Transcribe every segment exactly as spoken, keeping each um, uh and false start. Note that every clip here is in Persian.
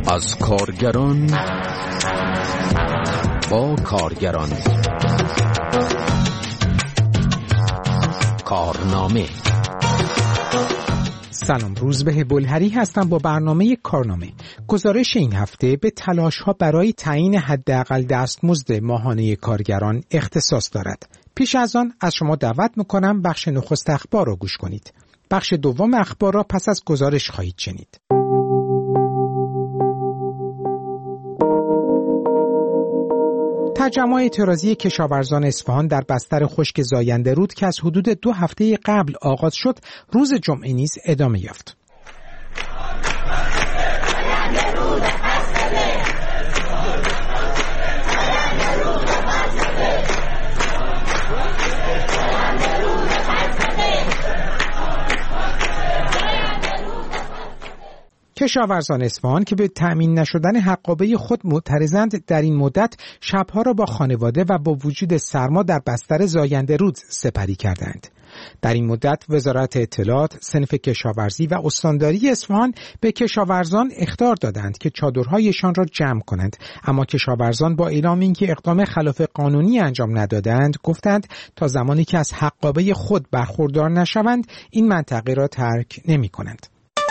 از کارگران با کارگران. کارنامه. سلام، روزبه بلهری هستم با برنامه کارنامه. گزارش این هفته به تلاش‌ها برای تعیین حداقل دستمزد ماهانه کارگران اختصاص دارد. پیش از آن از شما دعوت می‌کنم بخش نخست اخبار را گوش کنید. بخش دوم اخبار را پس از گزارش خواهید شنید. تجمع اعتراضی کشاورزان اصفهان در بستر خشک زاینده رود که از حدود دو هفته قبل آغاز شد، روز جمعه نیز ادامه یافت. کشاورزان اصفهان که به تأمین نشدن حقابه خود معترضند، در این مدت شبها را با خانواده و با وجود سرما در بستر زاینده رود سپری کردند. در این مدت وزارت اطلاعات، صنف کشاورزی و استانداری اصفهان به کشاورزان اخطار دادند که چادرهایشان را جمع کنند، اما کشاورزان با اعلام اینکه اقدام خلاف قانونی انجام ندادند، گفتند تا زمانی که از حقابه خود برخوردار نشوند این منطقه را ترک نمی کنند.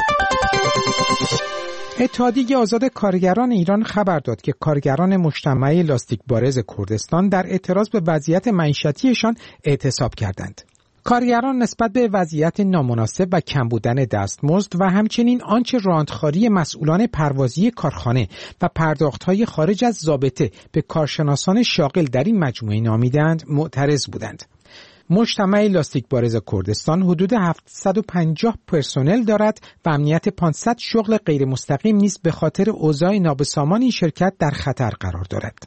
اتحادیه آزاد کارگران ایران خبر داد که کارگران مجتمع لاستیک بارز کردستان در اعتراض به وضعیت معیشتیشان اعتصاب کردند. کارگران نسبت به وضعیت نامناسب و کم بودن دستمزد و همچنین آنچه راندخواری مسئولان پروازی کارخانه و پرداخت‌های خارج از ضابطه به کارشناسان شاغل در این مجموعه نامیدند معترض بودند. مجتمع لاستیک بارز کردستان حدود هفتصد و پنجاه پرسنل دارد و امنیت پانصد شغل غیر مستقیم نیز به خاطر اوضاع نابسامان این شرکت در خطر قرار دارد.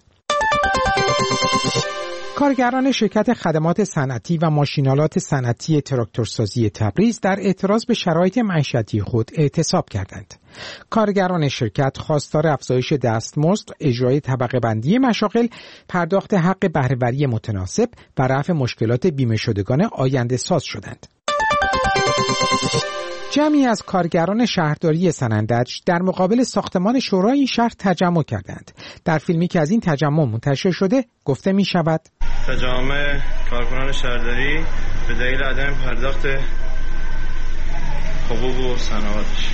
کارگران شرکت خدمات صنعتی و ماشینالات صنعتی تراکتورسازی تبریز در اعتراض به شرایط معیشتی خود اعتصاب کردند. کارگران شرکت خواستار افزایش دستمزد، اجرای طبقه بندی مشاغل، پرداخت حق بهره‌وری متناسب و رفع مشکلات بیمه شدگان آینده ساز شدند. جمعی از کارگران شهرداری سنندج در مقابل ساختمان شورای این شهر تجمع کردند. در فیلمی که از این تجمع منتشر شده گفته می شود تجمع کارکنان شهرداری به دلیل عدم پرداخت حقوق و صنایعش.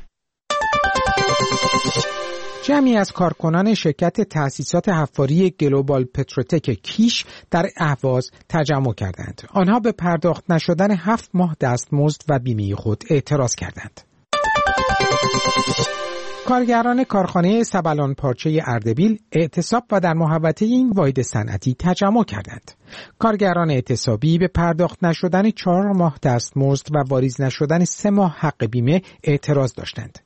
جمعی از کارکنان شرکت تأسیسات حفاری گلوبال پتروتک کیش در اهواز تجمع کردند. آنها به پرداخت نشدن هفت ماه دستمزد و بیمه خود اعتراض کردند. کارگران کارخانه سبلان پارچه اردبیل اعتصاب و در محوطه این واحد صنعتی تجمع کردند. کارگران اعتصابی به پرداخت نشدن چهار ماه دستمزد و واریز نشدن سه ماه حق بیمه اعتراض داشتند.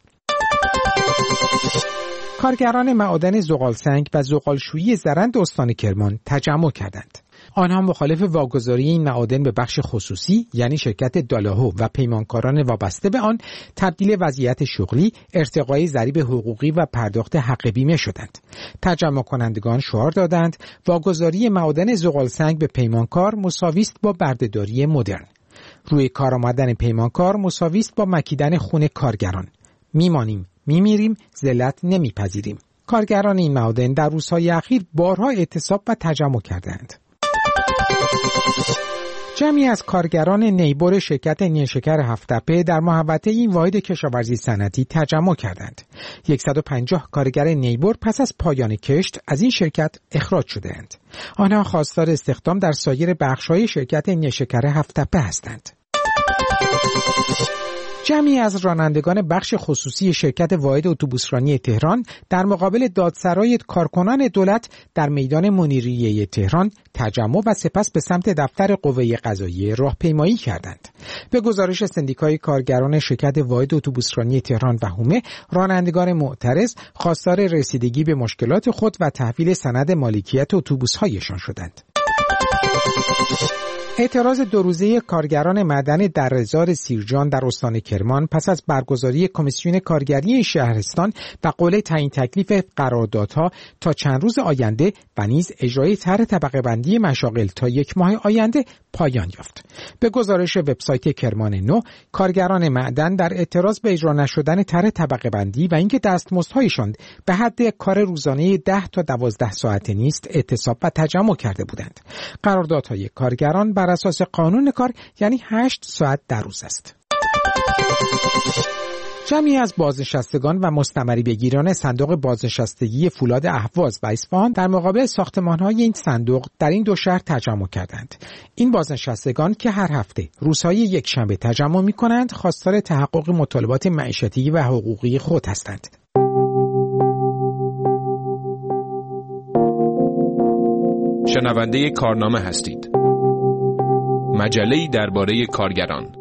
کارگران معادن زغالسنگ و زغالشویی زرند استان کرمان تجمع کردند. آنها مخالف واگذاری این معادن به بخش خصوصی یعنی شرکت دالاهو و پیمانکاران وابسته به آن، تبدیل وضعیت شغلی، ارتقای ضریب حقوقی و پرداخت حق بیمه شدند. تجمع کنندگان شعار دادند واگذاری معادن زغالسنگ به پیمانکار مساوی است با بردهداری مدرن. روی کار آمدن پیمانکار مساوی است با مکیدن خون کارگران. میمانیم میمیریم، ذلت نمیپذیریم. کارگران این معادن در روزهای اخیر بارها اعتصاب و تجمع کردند. جمعی از کارگران نیبر شرکت نیشکر هفت‌تپه در محوطه این واحد کشاورزی صنعتی تجمع کردند. صد و پنجاه کارگر نیبر پس از پایان کشت از این شرکت اخراج شده‌اند. آنها خواستار استخدام در سایر بخش‌های شرکت نیشکر هفت‌تپه هستند. جمعی از رانندگان بخش خصوصی شرکت واحد اتوبوسرانی تهران در مقابل دادسرای کارکنان دولت در میدان منیریه تهران تجمع و سپس به سمت دفتر قوه قضاییه راهپیمایی کردند. به گزارش سندیکای کارگران شرکت واحد اتوبوسرانی تهران و حومه، رانندگان معترض خواستار رسیدگی به مشکلات خود و تحویل سند مالکیت اتوبوس‌هایشان شدند. اعتراض دو روزه کارگران معدن در رزار سیرجان در استان کرمان پس از برگزاری کمیسیون کارگری شهرستان و قول تعیین تکلیف قراردادها تا چند روز آینده و نیز اجرای طرح طبقه بندی مشاغل تا یک ماه آینده پایان یافت. به گزارش وبسایت کرمان نو، کارگران معدن در اعتراض به اجرا نشدن طرح طبقه بندی و اینکه دستمزدهایشان به حد کار روزانه ده تا دوازده ساعته نیست، اعتصاب و تجمع کرده بودند. قراردادهای کارگران بر اساس قانون کار یعنی هشت ساعت در روز است. جمعی از بازنشستگان و مستمری بگیران صندوق بازنشستگی فولاد اهواز و اصفهان در مقابل ساختمان‌های این صندوق در این دو شهر تجمع کردند. این بازنشستگان که هر هفته روزهای یکشنبه تجمع می‌کنند، خواستار تحقق مطالبات معیشتی و حقوقی خود هستند. شنونده کارنامه هستید. مجله‌ای درباره کارگران.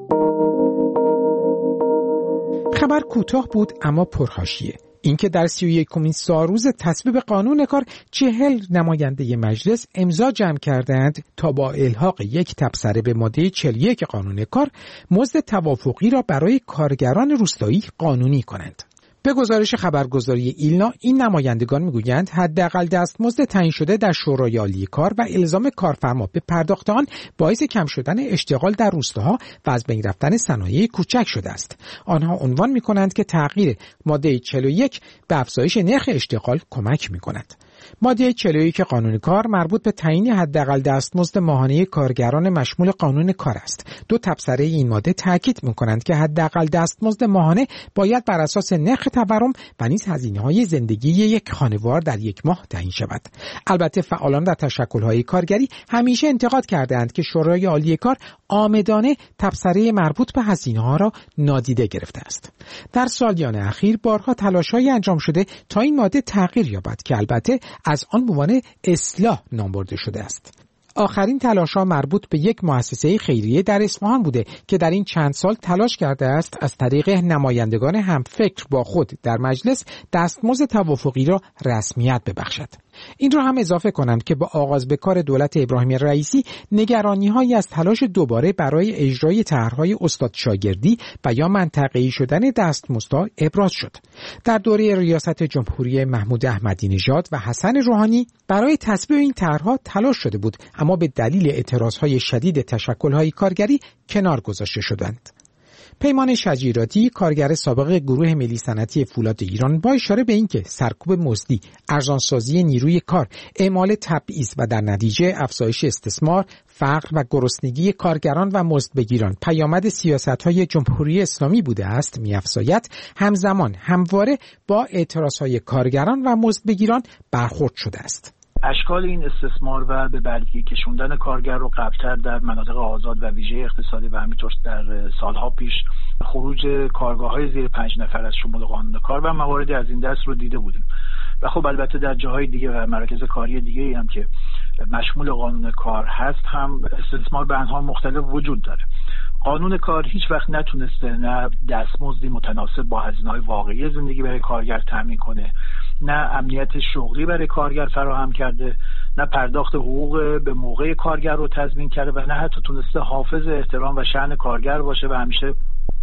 خبر کوتاه بود اما پرحاشیه. اینکه در سی و یکمین سالروز تصویب قانون کار چهل نماینده مجلس امضا جمع کردند تا با الحاق یک تبصره به ماده چهل و یک قانون کار مزد توافقی را برای کارگران روستایی قانونی کنند. به گزارش خبرگزاری ایلنا، این نمایندگان میگویند حداقل دستمزد تعیین شده در شورای عالی کار و الزام کارفرما به پرداخت آن باعث کم شدن اشتغال در روستاها و از بین رفتن صنایع کوچک شده است. آنها عنوان میکنند که تغییر ماده چهل و یک به افزایش نرخ اشتغال کمک میکند. ماده چهل و یک قانون کار مربوط به تعیین حداقل دستمزد ماهانه کارگران مشمول قانون کار است. دو تبصره این ماده تاکید می‌کنند که حداقل دستمزد ماهانه باید بر اساس نرخ تورم و نیز هزینه‌های زندگی یک خانوار در یک ماه تعیین شود. البته فعالان در تشکل‌های کارگری همیشه انتقاد کردند که شورای عالی کار عامدانه تبصره مربوط به هزینه‌ها را نادیده گرفته است. در سالیان اخیر بارها تلاش‌هایی انجام شده تا این ماده تغییر یابد که البته از آن عنوان اصلاح نام برده شده است. آخرین تلاش‌ها مربوط به یک مؤسسه خیریه در اصفهان بوده که در این چند سال تلاش کرده است از طریق نمایندگان همفکر با خود در مجلس دستمزد توافقی را رسمیت ببخشد. این را هم اضافه کنم که با آغاز به کار دولت ابراهیم رئیسی نگرانی‌هایی از تلاش دوباره برای اجرای طرح‌های استاد شاگردی و یا منطقه‌ای شدن دستمزدها ابراز شد. در دوره ریاست جمهوری محمود احمدی نژاد و حسن روحانی برای تصویب این طرح‌ها تلاش شده بود، اما به دلیل اعتراض‌های شدید تشکل‌های کارگری کنار گذاشته شدند. پیمان شجیراتی، کارگر سابق گروه ملی صنعتی فولاد ایران، با اشاره به اینکه سرکوب مزدی، ارزانسازی نیروی کار، اعمال تبعیض و در نتیجه افزایش استثمار، فقر و گرسنگی کارگران و مزدبگیران پیامد سیاست‌های جمهوری اسلامی بوده است، می‌افزاید همزمان همواره با اعتراض‌های کارگران و مزدبگیران برخورد شده است. اشکال این استثمار و به برگی کشوندن کارگر رو قبلتر در مناطق آزاد و ویژه اقتصادی و همینطور در سالها پیش خروج کارگاه‌های زیر پنج نفر از شمول قانون کار و مواردی از این دست رو دیده بودیم. و خب البته در جاهای دیگه و مراکز کاری دیگه هم که مشمول قانون کار هست هم استثمار به انواع مختلف وجود داره. قانون کار هیچ وقت نتونسته نه دستمزدی متناسب با هزینه‌های واقعی زندگی برای کارگر تامین کنه، نه امنیت شغلی برای کارگر فراهم کرده، نه پرداخت حقوق به موقع کارگر رو تضمین کرده و نه حتی تونسته حافظ احترام و شأن کارگر باشه و همیشه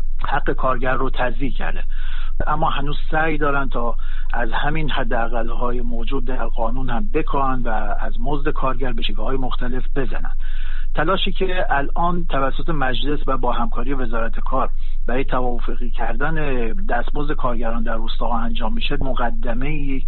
حق کارگر رو تضییع کرده. اما هنوز سعی دارن تا از همین حداقل‌های موجود در قانون هم بکاهن و از مزد کارگر به شکل‌های مختلف بزنن. تلاشی که الان توسط مجلس و با همکاری وزارت کار برای توافقی کردن دستمزد کارگران در روستاها انجام میشه مقدمه‌ای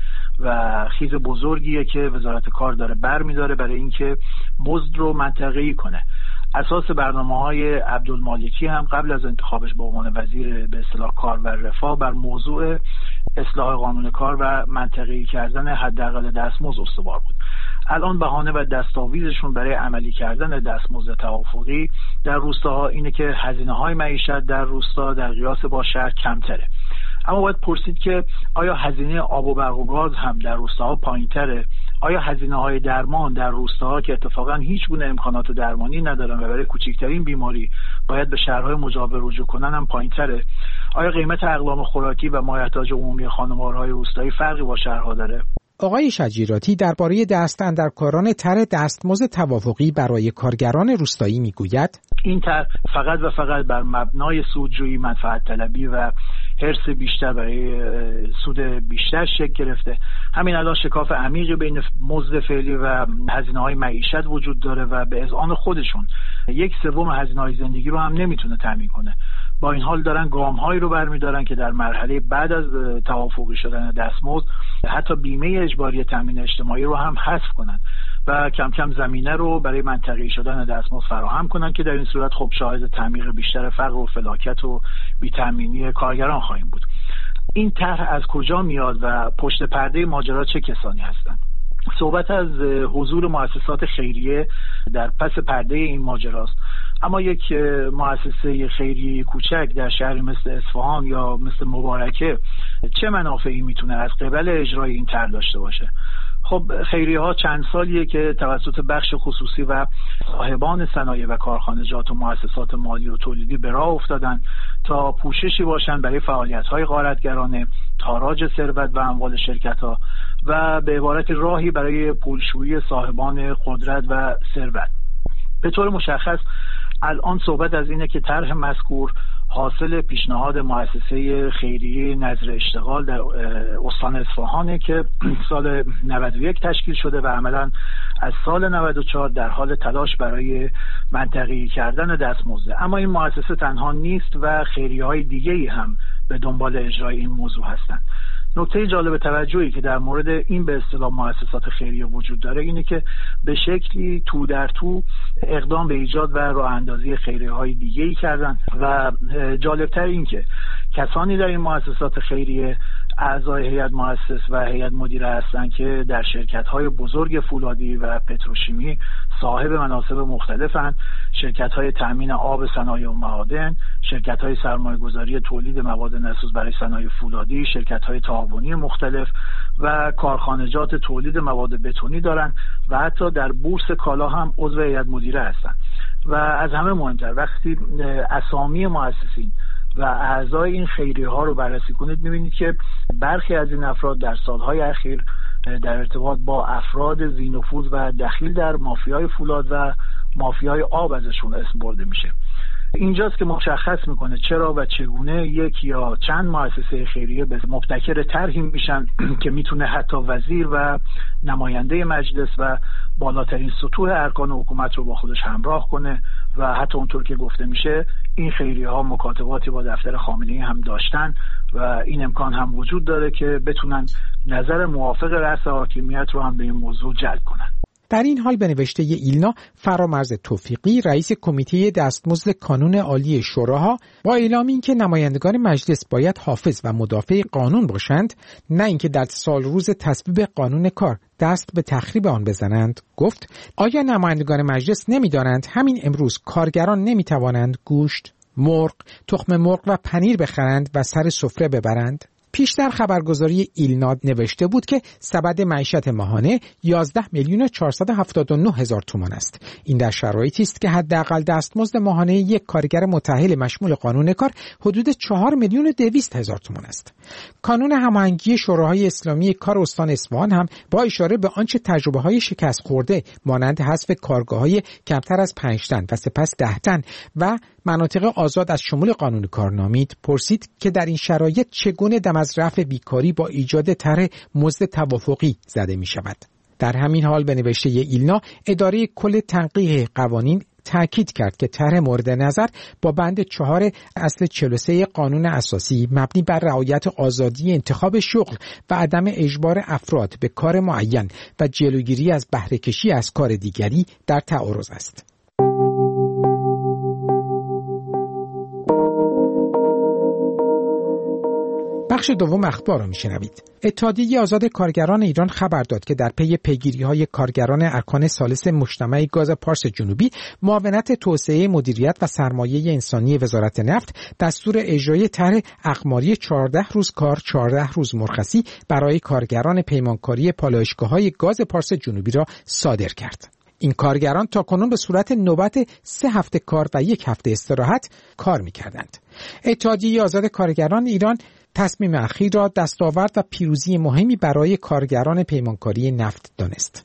و خیز بزرگیه که وزارت کار داره برمی‌داره برای اینکه مزد رو منطقه‌ای کنه. اساس برنامه‌های عبدالمالکی هم قبل از انتخابش به عنوان وزیر به اصطلاح کار و رفاه بر موضوع اصلاح قانون کار و منطقه‌ای کردن حداقل دستمزد استوار بود. الان بهانه و دستاویزشون برای عملی کردن دستمزد توافقی در روستاها اینه که هزینه‌های معیشت در روستا در قیاس با شهر کمتره. اما باید پرسید که آیا هزینه آب و برق و گاز هم در روستاها پایین‌تره؟ آیا هزینه‌های درمان در روستاها که اتفاقا هیچ گونه امکانات درمانی ندارن و برای کوچکترین بیماری باید به شهرهای مجاور رجوع کنن هم پایین‌تره؟ آیا قیمت اقلام خوراکی و مایحتاج عمومی خانوارهای روستایی فرقی با شهرها داره؟ آقای شجیراتی درباره دست اندرکاران طرح دستمزد توافقی برای کارگران روستایی میگوید این طرح فقط و فقط بر مبنای سودجویی، منفعت طلبی و حرص بیشتر برای سود بیشتر شکل گرفته. همین الان شکاف عمیقی بین مزد فعلی و هزینه‌های معیشت وجود داره و به اذعان خودشون یک سوم هزینه‌های زندگی رو هم نمیتونه تامین کنه. با این حال دارن گام‌هایی رو برمی‌دارن که در مرحله بعد از توافقی شدن دستمزد حتی بیمه اجباری تامین اجتماعی رو هم حذف کنن و کم کم زمینه رو برای منطقه‌ای شدن دستمزد فراهم کنن که در این صورت خب شاهد تعمیق بیشتر فقر و فلاکت و بی‌تامینی کارگران خواهیم بود. این طرح از کجا میاد و پشت پرده ماجرا چه کسانی هستند؟ صحبت از حضور مؤسسات خیریه در پس پرده این ماجراست، اما یک مؤسسه خیریه کوچک در شهری مثل اصفهان یا مثل مبارکه چه منافعی میتونه از قبل اجرای این طرح داشته باشه؟ خب خیریه ها چند سالیه که توسط بخش خصوصی و صاحبان صنایع و کارخانجات و مؤسسات مالی و تولیدی به راه افتادن تا پوششی باشن برای فعالیت‌های غارتگرانه، تاراج ثروت و اموال شرکت‌ها و به عبارت راهی برای پولشویی صاحبان قدرت و ثروت. به طور مشخص الان صحبت از اینه که طرح مذکور حاصل پیشنهاد مؤسسه خیریه نظر اشتغال در استان اصفهانه که سال نود و یک تشکیل شده و عملاً از سال نود و چهار در حال تلاش برای منطقه‌ای کردن دستمزد. اما این مؤسسه تنها نیست و خیریه‌های دیگه‌ای هم به دنبال اجرای این موضوع هستند. نکته جالب توجهی که در مورد این به اصطلاح مؤسسات خیریه وجود داره اینه که به شکلی تو در تو اقدام به ایجاد و راه اندازی خیریه‌های دیگه‌ای کردن و جالبتر این که کسانی در این مؤسسات خیریه اعضای هیئت مؤسس و هیئت مدیره هستند که در شرکت‌های بزرگ فولادی و پتروشیمی صاحب مناصب مختلفند، شرکت‌های تأمین آب، صنایع و معادن، شرکت‌های سرمایه‌گذاری تولید مواد نسوز برای صنایع فولادی، شرکت‌های تعاونی مختلف و کارخانجات تولید مواد بتونی دارند و حتی در بورس کالا هم عضو هیئت مدیره هستند. و از همه مهمتر وقتی اسامی مؤسسین و اعضای این خیریه ها رو بررسی کنید می‌بینید که برخی از این افراد در سالهای اخیر در ارتباط با افراد ذی‌نفوذ و دخیل در مافیای فولاد و مافیای آب ازشون اسم برده میشه. اینجاست که مشخص میکنه چرا و چگونه یک یا چند مؤسسه خیریه به مبتکر طرحی میشن که میتونه حتی وزیر و نماینده مجلس و بالاترین سطوح ارکان حکومت رو با خودش همراه کنه و حتی اونطور که گفته میشه این خیریه ها مکاتباتی با دفتر خامنه‌ای هم داشتن و این امکان هم وجود داره که بتونن نظر موافق رأس حاکمیت رو هم به این موضوع جلب کنن. در این حال به نوشته ایلنا، فرامرز توفیقی رئیس کمیته دستمزد کانون عالی شوراها با اعلام اینکه نمایندگان مجلس باید حافظ و مدافع قانون باشند، نه اینکه در سال روز تصویب قانون کار دست به تخریب آن بزنند، گفت آیا نمایندگان مجلس نمی‌دانند همین امروز کارگران نمی‌توانند گوشت، مرغ، تخم مرغ و پنیر بخرند و سر سفره ببرند؟ پیشتر خبرگزاری ایلنا نوشته بود که سبد معیشت ماهانه یازده میلیون و چهارصد و هفتاد و نه هزار تومان است. این در شرایطی است که حداقل دستمزد ماهانه یک کارگر متأهل مشمول قانون کار حدود چهار میلیون و دویست هزار تومان است. کانون هماهنگی شوراهای اسلامی کار استان اصفهان هم با اشاره به آنچه تجربه‌های شکست خورده مانند حذف کارگاه‌های کمتر از پنج تن و سپس ده تن و مناطق آزاد از شمول قانون کار نامید، پرسید که در این شرایط چگونه دم از رفع بیکاری با ایجاد طرح مزد توافقی زده می شود. در همین حال به نوشته ایلنا، اداره کل تنقیح قوانین تأکید کرد که طرح مورد نظر با بند چهار اصل چهل و سه قانون اساسی مبنی بر رعایت آزادی انتخاب شغل و عدم اجبار افراد به کار معین و جلوگیری از بهره کشی از کار دیگری در تعارض است. بخش دوم اخبار را میشنوید. اتحادیه آزاد کارگران ایران خبر داد که در پی پیگیری‌های کارگران ارکان ثالث مجتمع گاز پارس جنوبی، معاونت توسعه مدیریت و سرمایه انسانی وزارت نفت دستور اجرای طرح اقماری چهارده روز کار چهارده روز مرخصی برای کارگران پیمانکاری پالایشگاه‌های گاز پارس جنوبی را صادر کرد. این کارگران تاکنون به صورت نوبت سه هفته کار و یک هفته استراحت کار می‌کردند. اتحادیه آزاد کارگران ایران تصمیم اخیر را دستاورد و پیروزی مهمی برای کارگران پیمانکاری نفت دانست.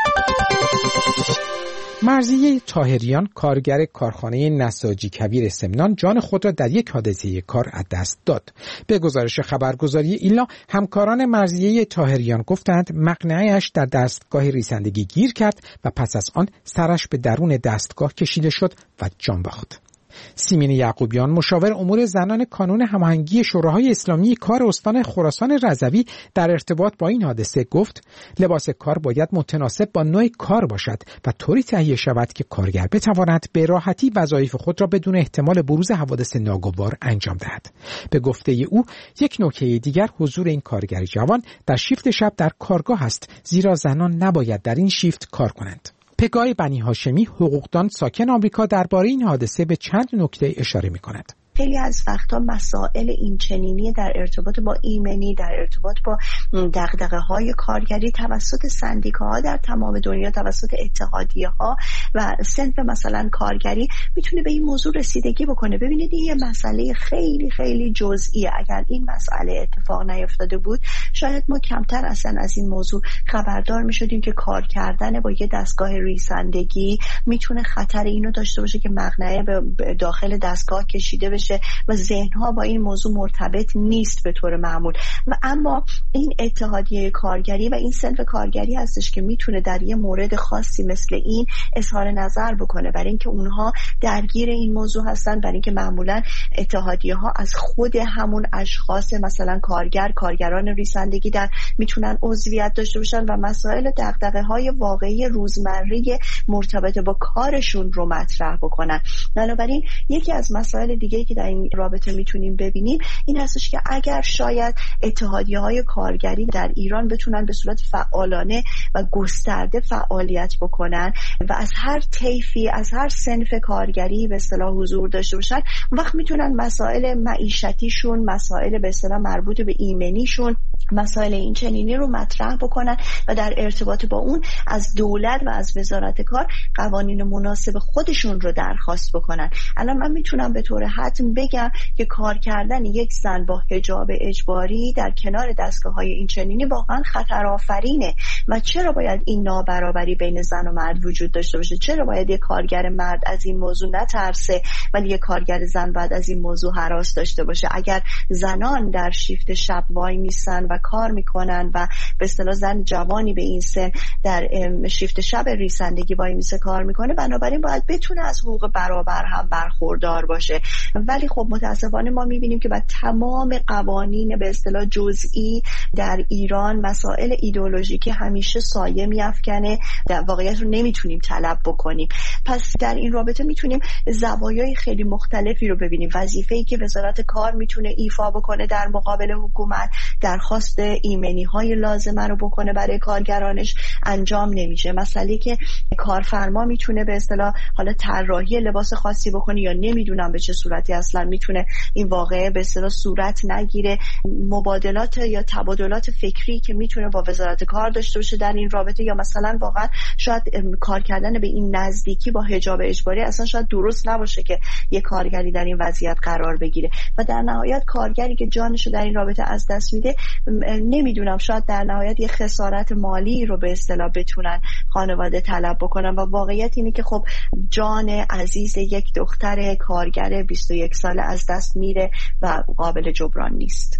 مرضیه طاهریان، کارگر کارخانه نساجی کویر سمنان، جان خود را در یک حادثه کار از دست داد. به گزارش خبرگزاری ایلنا، همکاران مرضیه طاهریان گفتند مقنعه‌اش در دستگاه ریسندگی گیر کرد و پس از آن سرش به درون دستگاه کشیده شد و جان باخت. سیمین یعقوبیان، مشاور امور زنان کانون هماهنگی شوراهای اسلامی کار استان خراسان رضوی، در ارتباط با این حادثه گفت لباس کار باید متناسب با نوع کار باشد و طوری تهیه شود که کارگر بتواند به راحتی وظایف خود را بدون احتمال بروز حوادث ناگوار انجام دهد. به گفته او، یک نکته دیگر حضور این کارگر جوان در شیفت شب در کارگاه است، زیرا زنان نباید در این شیفت کار کنند. پگاه بنی هاشمی، حقوقدان ساکن آمریکا، درباره این حادثه به چند نکته اشاره می‌کند. خیلی از وقتا مسائل این چنینی در ارتباط با ایمنی، در ارتباط با دغدغه‌های کارگری توسط سندیکاها در تمام دنیا، توسط اتحادیه‌ها و صنف مثلا کارگری میتونه به این موضوع رسیدگی بکنه. ببینید این یه مسئله خیلی خیلی جزئیه. اگر این مسئله اتفاق نیفتاده بود شاید ما کمتر اصلا از این موضوع خبردار میشدیم که کار کردن با یه دستگاه ریسندگی میتونه خطر اینو داشته باشه که مقنعه به داخل دستگاه کشیده بشه و ذهنها با این موضوع مرتبط نیست به طور معمول. و اما این اتحادیه کارگری و این صنف کارگری هستش که میتونه در یه مورد خاصی مثل این اظهار نظر بکنه، برای اینکه اونها درگیر این موضوع هستن، برای اینکه معمولا اتحادیه ها از خود همون اشخاص مثلا کارگر، کارگران ریسندگی در میتونن عضویت داشته باشن و مسائل دغدغه های واقعی روزمره مرتبط با کارشون رو مطرح بکنن. بنابراین یکی از مسائل دیگه که در این رابطه میتونیم ببینیم این هستش که اگر شاید اتحادیه‌های کارگری در ایران بتونن به صورت فعالانه و گسترده فعالیت بکنن و از هر طیفی، از هر صنف کارگری به اصطلاح حضور داشته باشن، وقت میتونن مسائل معیشتیشون، مسائل به اصطلاح مربوط به ایمنیشون، مسائل این چنینی رو مطرح بکنن و در ارتباط با اون از دولت و از وزارت کار قوانین مناسب خودشون رو درخواست بکنن. الان من میتونم به طور حتم بگم که کار کردن یک زن با حجاب اجباری در کنار دستگاه‌های این چنینی واقعا خطرآفرینه. و چرا باید این نابرابری بین زن و مرد وجود داشته باشه؟ چرا باید یک کارگر مرد از این موضوع نترسه ولی یک کارگر زن باید از این موضوع هراس داشته باشه؟ اگر زنان در شیفت شب وای میسن و کار میکنن و به اصطلاح زن جوانی به این سن در شیفت شب ریسندگی وای میسه کار میکنه، بنابراین باید بتونه از حقوق برابر هم برخوردار باشه. ولی خب متاسفانه ما میبینیم که با تمام قوانین به اصطلاح جزئی در ایران مسائل ایدئولوژیکی همیشه سایه میافکنه، در واقعیت رو نمیتونیم طلب بکنیم. پس در این رابطه میتونیم زوایای خیلی مختلفی رو ببینیم. وظیفه‌ای که وزارت کار میتونه ایفا بکنه در مقابل حکومت، درخواست ایمنی های لازمه رو بکنه برای کارگرانش انجام نمیشه. مسئله که کارفرما میتونه به اصطلاح حالا طراحی لباس خاصی بکنه یا نمیدونم به چه صورتی اصلا میتونه این واقعه به اصطلاح صورت نگیره. مبادلات یا تبادلات فکری که میتونه با وزارت کار داشته باشه در این رابطه، یا مثلا واقعا شاید کار کردن به این نزدیکی با حجاب اجباری اصلا شاید درست نباشه که یک کارگری در این وضعیت قرار بگیره. و در نهایت کارگری که جانشو در این رابطه از دست میده، نمیدونم شاید در نهایت یه خسارت مالی رو به اصطلاح بتونن خانواده طلب بکنن. و واقعیت اینه که خب جان عزیز یک دختر کارگر بیست و یک ساله از دست میره و قابل جبران نیست.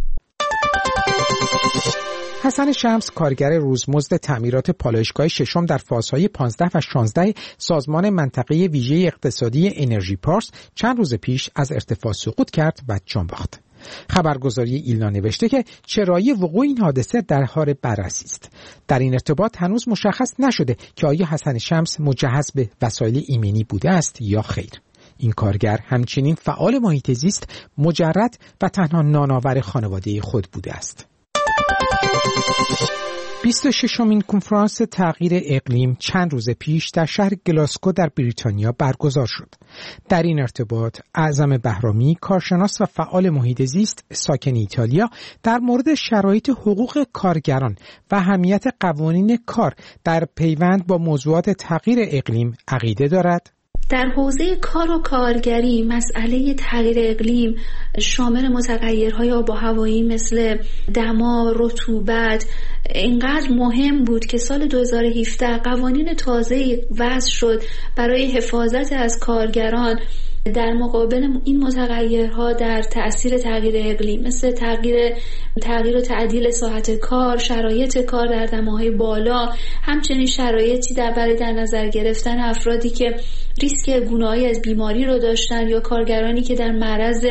حسن شمس، کارگر روزمزد تعمیرات پالایشگاه ششم در فازهای پانزده و شانزده سازمان منطقه ویژه اقتصادی انرژی پارس، چند روز پیش از ارتفاع سقوط کرد و جان باخت. خبرگزاری ایلنا نوشته که چرایی وقوع این حادثه در حال بررسی است. در این ارتباط هنوز مشخص نشده که آیا حسن شمس مجهز به وسایل ایمنی بوده است یا خیر. این کارگر همچنین فعال محیط زیست، مجرد و تنها نانآور خانواده خود بوده است. بیست و ششمین کنفرانس تغییر اقلیم چند روز پیش در شهر گلاسکو در بریتانیا برگزار شد. در این ارتباط اعظم بهرامی، کارشناس و فعال محیط زیست ساکن ایتالیا، در مورد شرایط حقوق کارگران و اهمیت قوانین کار در پیوند با موضوعات تغییر اقلیم عقیده دارد. در حوزه کار و کارگری مسئله تغییر اقلیم شامل متغیرهای آب و هوایی مثل دما، رطوبت اینقدر مهم بود که سال دو هزار و هفده قوانین تازه وضع شد برای حفاظت از کارگران در مقابل این متغیرها در تأثیر تغییر اقلیم، مثل تغییر تغییر و تعدیل ساعت کار، شرایط کار در دماهای بالا، همچنین شرایطی در برای در نظر گرفتن افرادی که ریسک گونه‌ای از بیماری رو داشتن یا کارگرانی که در معرض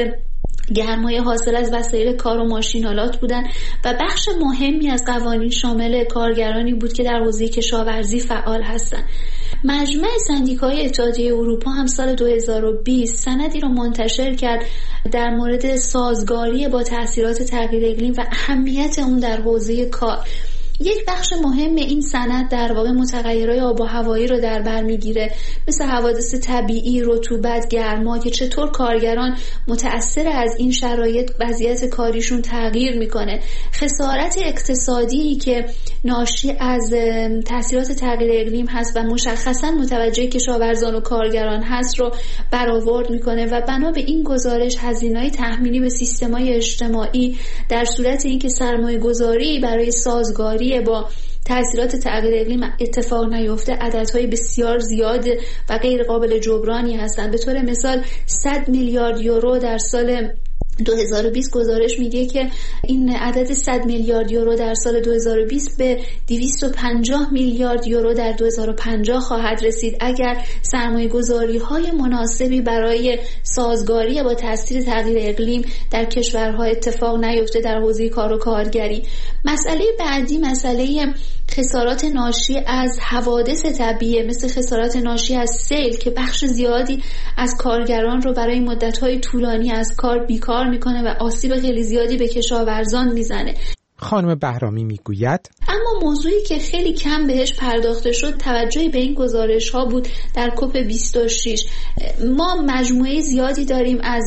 گرمای حاصل از وسایل کار و ماشینالات بودن و بخش مهمی از قوانین شامل کارگرانی بود که در حوزه کشاورزی فعال هستند. مجمع سندیکای اتحادیه اروپا هم سال دو هزار و بیست سندی رو منتشر کرد در مورد سازگاری با تأثیرات تغییر اقلیم و اهمیت اون در حوزه کار. یک بخش مهم این سند در واقع متغیرهای آب و هوایی رو در بر میگیره، مثل حوادث طبیعی، رطوبت، گرما، که چطور کارگران متأثر از این شرایط وضعیت کاریشون تغییر میکنه. خسارت اقتصادی که ناشی از تاثیرات تغییر اقلیم هست و مشخصا متوجه کشاورزان و کارگران هست رو برآورد میکنه و بنا به این گزارش هزینه‌های تحمیلی به سیستم‌های اجتماعی در صورت اینکه سرمایه‌گذاری برای سازگاری با تأثیرات تغییر اقلیم اتفاق نیفته عددهای بسیار زیاد و غیر قابل جبرانی هستند. به طور مثال صد میلیارد یورو در سال دو هزار و بیست گزارش میگه که این عدد صد میلیارد یورو در سال دو هزار و بیست به دویست و پنجاه میلیارد یورو در دو هزار و پنجاه خواهد رسید اگر سرمایه‌گذاری‌های مناسبی برای سازگاری با تاثیر تغییر اقلیم در کشورها اتفاق نیفته در حوزه کار و کارگری. مسئله بعدی مسئله خسارات ناشی از حوادث طبیعی مثل خسارات ناشی از سیل که بخش زیادی از کارگران رو برای مدت‌های طولانی از کار بیکار میکنه و آسیب خیلی زیادی به کشاورزان میزنه. خانم بهرامی میگوید اما موضوعی که خیلی کم بهش پرداخته شد توجهی به این گزارش ها بود. در کوپ بیست و شش ما مجموعه زیادی داریم از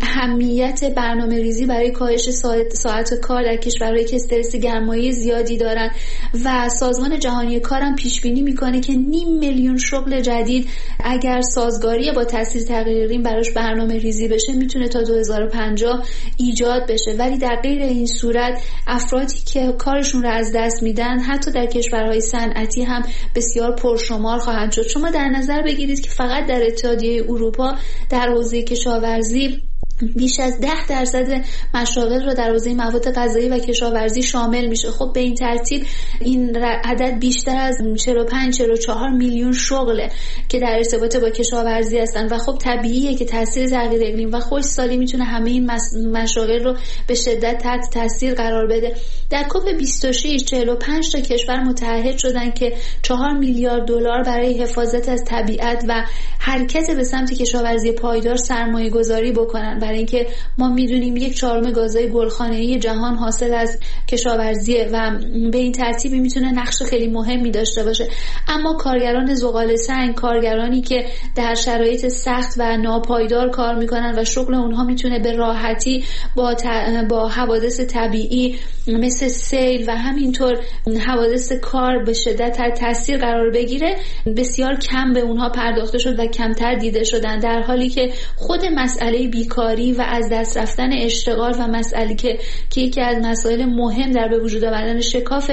اهمیت برنامه ریزی برای کاهش ساعت, ساعت کار در کشورهایی که استرس گرمایی زیادی دارن و سازمان جهانی کار هم پیش بینی میکنه که نیم میلیون شغل جدید اگر سازگاری با تاثیر تغییر اقلیم براش برنامه ریزی بشه میتونه تا دو هزار و پنجاه ایجاد بشه، ولی در غیر این صورت افرادی که کارشون رو از دست میدن حتی در کشورهای صنعتی هم بسیار پرشمار خواهند شد. شما در نظر بگیرید که فقط در اتحادیه اروپا در حوزه کشاورزی بیش از ده درصد مشاغل رو در حوزه مواد غذایی و کشاورزی شامل میشه. خب به این ترتیب این عدد بیشتر از چهل و پنج چهل و چهار میلیون شغله که در ارتباط با کشاورزی هستن و خب طبیعیه که تاثیر تغییر اقلیم و خشکسالی میتونه همه این مشاغل رو به شدت تحت تاثیر قرار بده. در کوپ بیست و شش چهل و پنج تا کشور متحد شدن که چهار میلیارد دلار برای حفاظت از طبیعت و حرکت به سمت کشاورزی پایدار سرمایه گذاری بکنن، برای اینکه ما میدونیم یک چهارم گازهای گلخانه‌ای جهان حاصل از کشاورزیه و به این ترتیبی میتونه نقش خیلی مهمی داشته باشه. اما کارگران زغال سنگ، کارگرانی که در شرایط سخت و ناپایدار کار میکنن و شغل اونها میتونه به راحتی با ت... با حوادث طبیعی مثل سیل و همینطور حوادث کار به شدت تحت تاثیر قرار بگیره، بسیار کم به اونها پرداخته شد و کمتر دیده شدن، در حالی که خود مسئله بیکاری و از دست رفتن اشتغال و مسئله که که یکی از مسائل مهم در به وجود آوردن شکاف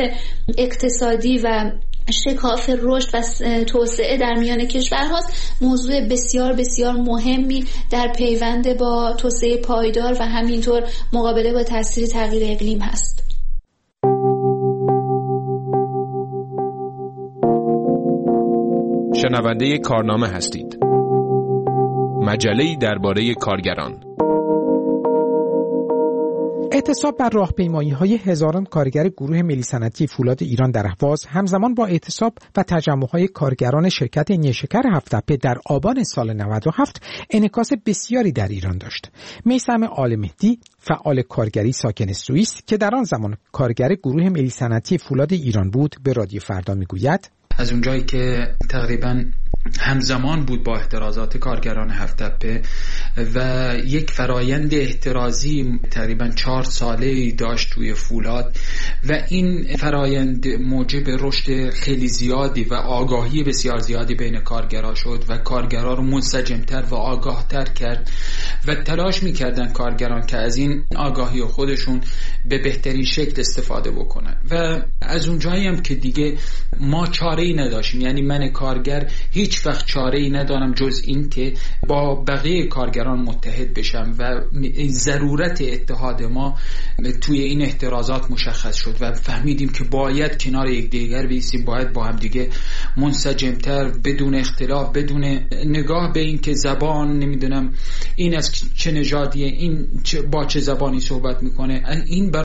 اقتصادی و شکاف رشد و توسعه در میان کشورهاست، موضوع بسیار بسیار مهمی در پیوند با توسعه پایدار و همینطور مقابله با تاثیر تغییر اقلیم هست. شنونده کارنامه هستید. مجله‌ای درباره کارگران. اعتصاب بر راهپیمایی‌های هزاران کارگر گروه ملی صنعتی فولاد ایران در اهواز همزمان با اعتصاب و تجمع‌های کارگران شرکت نیشکر هفت‌تپه در آبان سال نود و هفت انعکاس بسیاری در ایران داشت. میثم آل‌مهدی، فعال کارگری ساکن سوئیس که در آن زمان کارگر گروه ملی صنعتی فولاد ایران بود، به رادیو فردا میگوید از اونجایی که تقریباً همزمان بود با احترازات کارگران هفت تپه و یک فرایند احترازی تقریبا چهار ساله داشت توی فولاد و این فرایند موجب رشد خیلی زیادی و آگاهی بسیار زیادی بین کارگرها شد و کارگرها رو منسجمتر و آگاهتر کرد و تلاش میکردن کارگران که از این آگاهی خودشون به بهترین شکل استفاده بکنن و از اونجایی هم که دیگه ما چاره‌ای نداشتیم، یعنی من کارگر هیچ وقت چاره‌ای ندارم جز این که با بقیه کارگران متحد بشم و ضرورت اتحاد ما توی این احترازات مشخص شد و فهمیدیم که باید کنار یکدیگر بیستیم، باید با هم دیگه منسجمتر بدون اختلاف، بدون نگاه به این که زبان نمیدونم این از چه نژادیه، این با چه زبانی صحبت میکنه، این